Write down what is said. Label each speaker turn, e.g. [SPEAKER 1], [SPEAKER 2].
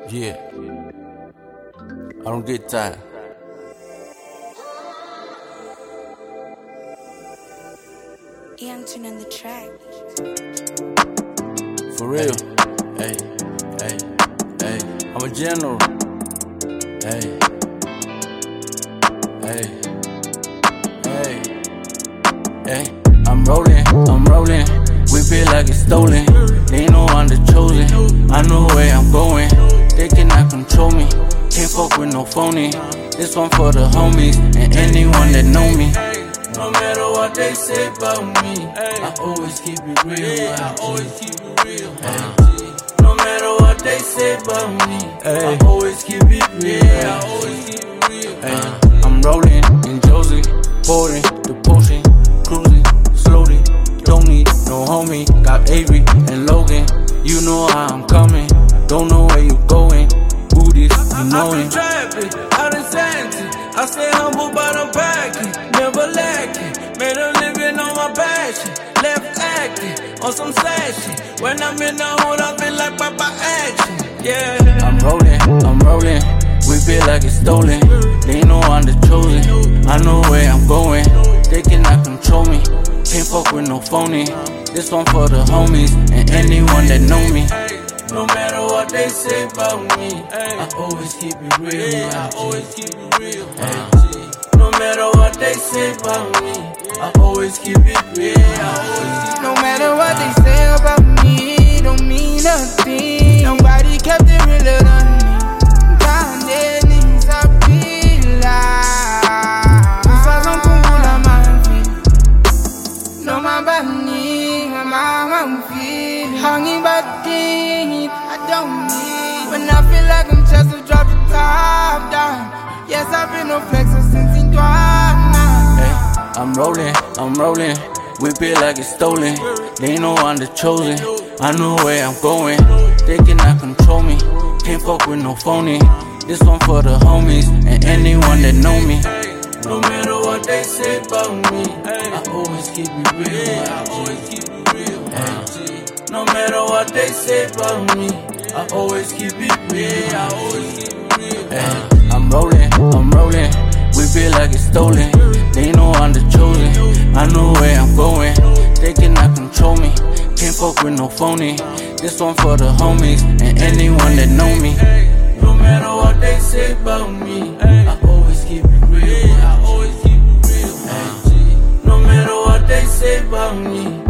[SPEAKER 1] Yeah, I don't get tired.
[SPEAKER 2] Young Tune on the track.
[SPEAKER 1] For real. Hey, hey, hey. I'm a general. Hey, hey, hey, hey. I'm rolling. Whip it like it's stolen. They know I'm the chosen. I know where I'm going. They cannot control me. Can't fuck with no phony. This one for the homies and anyone that know me. No matter what they say about me, I always keep it real. I always keep it real. No matter what they say about me, I always keep it real. I always keep it real. I'm rolling in Josie, boarding the potion, cruising slowly. Don't need no homie. Got Avery and Logan. You know how I'm coming. Don't know where you going. Booties, you know it.
[SPEAKER 3] Trapping, out in Santa. I stay humble but I'm packing, never lacking. Made a living on my passion, left acting on some sad shit. When I'm in the hood, I feel like Papa action. Yeah,
[SPEAKER 1] I'm rolling. Whip it like it's stolen. They know I'm the chosen. I know where I'm going. They cannot control me. Can't fuck with no phony. This one for the homies and anyone that know me. No matter what they say about me, I always keep it real. I always keep it real. No matter what they say about me, I always keep it real.
[SPEAKER 4] No matter what they say about me, don't mean nothing. Nobody kept it realer than me. Hanging by things I don't need. When I feel like I'm just to drop the top down. Yes, I've been no flexer since he dropped now.
[SPEAKER 1] Hey, I'm rolling. Whip it like it's stolen. They know I'm the chosen. I know where I'm going. They cannot control me. Can't fuck with no phony. This one for the homies and anyone that know me. No matter what they say about me, I always keep it real. I always keep it real. No matter what they say about me, I always keep it real. I always keep it real. I'm rolling. Whip it like it's stolen. They know I'm the chosen. I know where I'm going. They cannot control me. Can't fuck with no phony. This one for the homies and anyone that know me. No matter what they say about me, I always keep it real. I always keep it real. No matter what they say about me,